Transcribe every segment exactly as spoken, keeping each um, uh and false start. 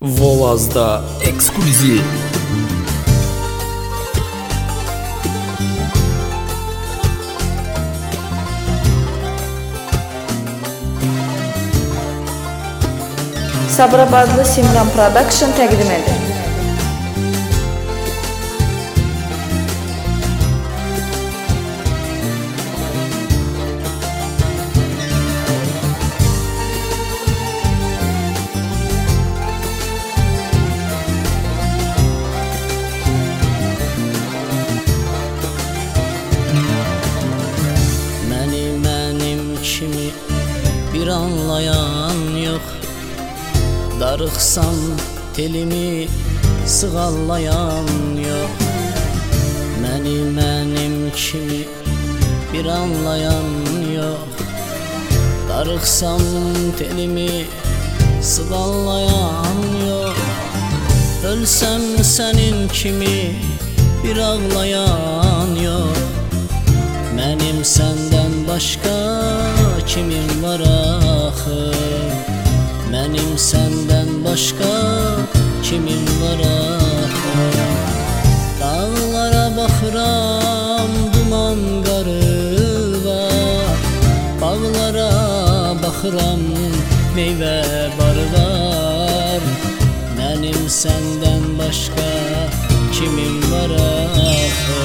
Volaz'da ekskluziv. Sabirabadlı Simran Production təqdim edir. Məni mənim kimi bir anlayan yox, darıxsam telimi sığallayan yox. Məni mənim kimi bir anlayan yox, darıxsam telimi sığallayan yox. Ölsəm sənin kimi bir ağlayan yox. Mənim səndən başqa kimim var axı? Mənim səndən başqa kimim var axı? Dağlara baxıram, duman qarı var. Bağlara baxıram, meyvə barı var. Mənim səndən başqa kimim var axı?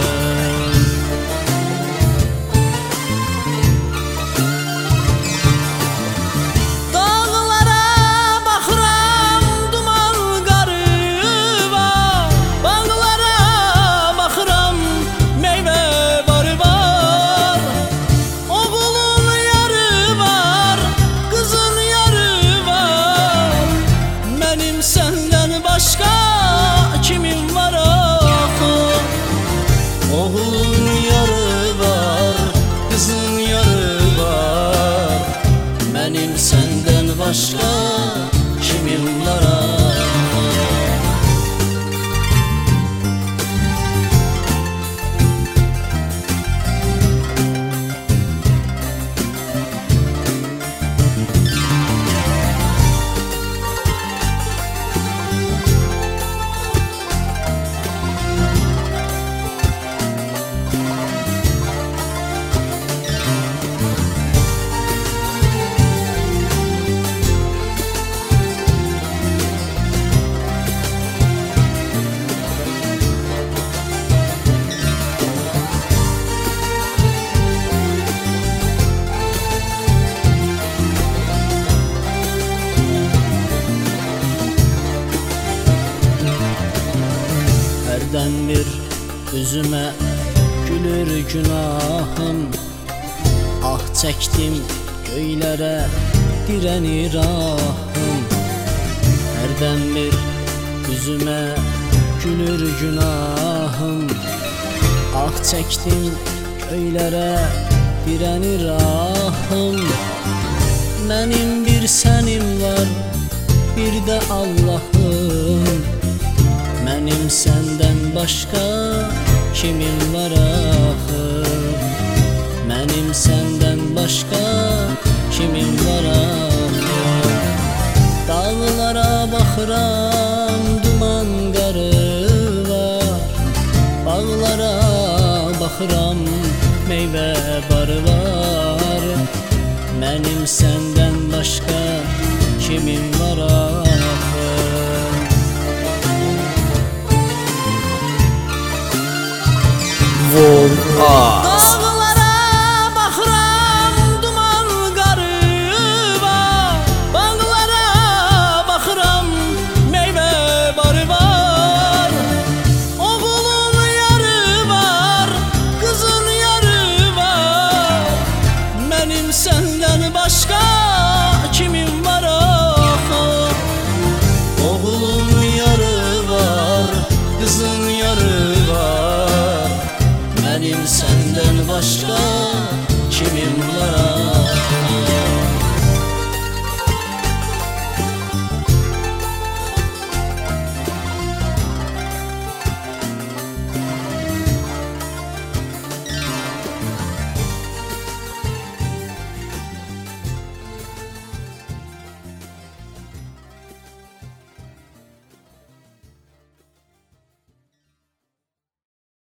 Oğlun yarı var, kızın yarı var. Mənim səndən başqa kimim var axı? Hərdən bir üzümə gülür günahım. Ah çəkdim göylərə dirənir ahım. Hərdən bir üzümə gülür günahım. Ah çəkdim göylərə dirənir ahım. Mənim bir sənim var, bir də Allahım. Mənim səndən başqa kimim var axı? Mənim səndən başqa kimim var axı? Dağlara baxıram, duman qarı var. Bağlara baxıram, meyvə barı var. Mənim səndən başqa kimim var axı? Volaz. Dağlara baxıram, duman qarı var. Bağlara baxıram, meyvə barı var. Oğlun yarı var, qızın yarı var. Mənim səndən başqa kimim var axı? Oğlun yarı var, qızın yarı var. Mənim səndən başqa